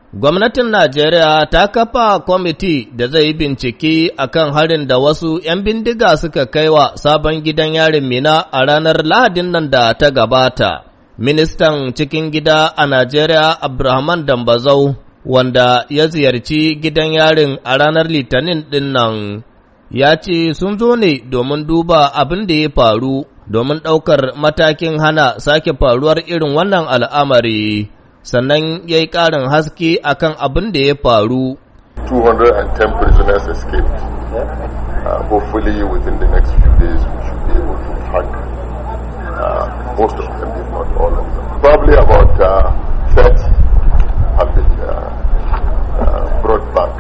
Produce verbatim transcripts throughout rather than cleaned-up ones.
Gwamnatin Najeriya ta kafa kwamiti da zai yi bincike a kan harin da wasu ‘yan bindiga suka kai wa sabon gidan yarin Mina a ranar Lahadin nan da ta gabata. Ministan cikin gida a Najeriya Abdulrahman Dambazau, wanda ya ziyarci gidan yarin a ranar Litinin ɗin nan, ya ce sun zo ne domin duba abin da ya faru, domin ɗaukar matakin hana sake faruwar irin wannan al'amari. Sannan ya yi ƙarin haske a kan abin da ya faru. two hundred ten prisoners escaped. Uh, hopefully within the next few days we should be able to hang uh, most of them, if not all of them. Probably about uh, thirty have been uh, uh, brought back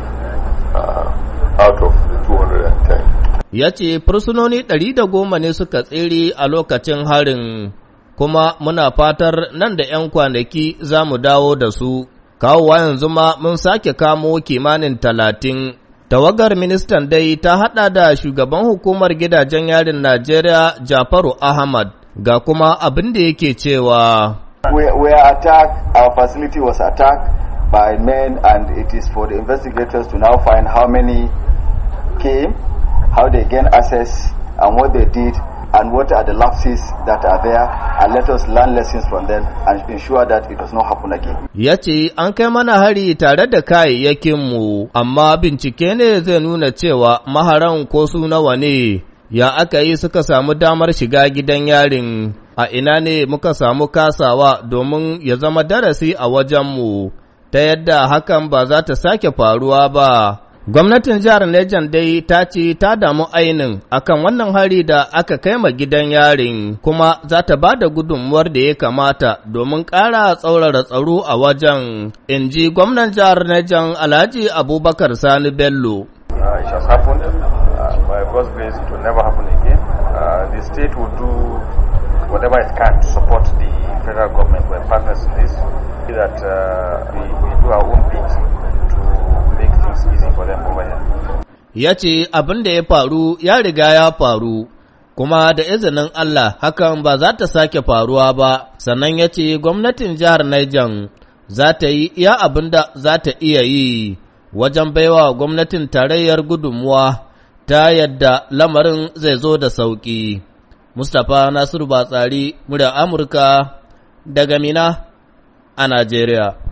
uh, out of the two hundred ten. Ya ce fursunoni ɗari da goma ne suka tsere a lokacin harin, kuma muna fatar nan da ‘yan kwanaki za mu dawo da su, kawowa yanzu ma mun sake kamo kimanin talatin. Tawagar ministan dai ta haɗa da shugaban hukumar gidajen yarin Najeriya Jafaru Ahmad, ga kuma abin da yake cewa. We, we are attacked, our facility was attacked by men, and it is for the investigators to now find how many came, how they gain access, and what they did, and what are the lapses that are there, and let us learn lessons from them and ensure that it does not happen again. Ya ce an kai mana hari tare da kayayyakinmu, amma bincike ne zai nuna cewa maharan ko su nawa ne, ya aka yi suka samu damar shiga gidan yarin, a ina ne muka samu kasawa domin ya zama darasi a wajenmu, ta yadda hakan ba za ta sake faruwa ba. Gwamnatin jihar Nejan dai ta ce ta damu ainin akan wannan hari da aka kai ma gidan yarin, kuma za ta ba da gudunmuwar da ya kamata domin ƙara tsaurara tsaro a wajen, in ji gwamnan jihar Nejan Alhaji Abubakar Sani Bello. Uh, it has happened. Uh, by God's grace, it will never happen again. Uh, the state will do whatever it can to support the federal government. We're partners in this. That uh, we, we do our own bit to make things easy for them over here. Ya ce abin da ya faru ya riga ya faru, kuma da izinin Allah hakan ba za ta sake faruwa ba, sannan ya ce gwamnatin jihar Niger za ta yi iya abin da za ta iya yi wajen baiwa gwamnatin tarayyar gudunmuwa ta yadda lamarin zai zo da sauƙi. Mustapha Nasiru Batsari, murya Amurka, daga Mina a Najeriya.